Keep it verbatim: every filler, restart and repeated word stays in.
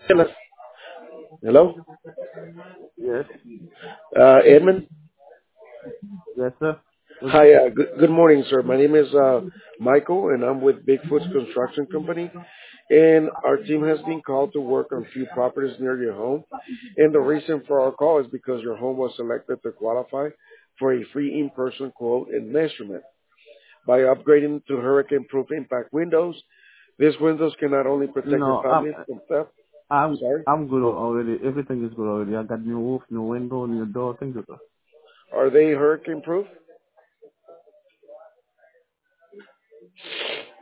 Hello. Hello? Yes. Uh, Edmund? Yes, sir. What's this? Hi, uh, good, good morning, sir. My name is uh, Michael, and I'm with Bigfoot's Construction Company. And our team has been called to work on a few properties near your home. And the reason for our call is because your home was selected to qualify for a free in-person quote and measurement. By upgrading to hurricane-proof impact windows, these windows can not only protect your No, I'm family from theft. I'm Sorry. I'm good already. Everything is good already. I got new roof, new window, new door. Thank you, sir. Are they hurricane-proof?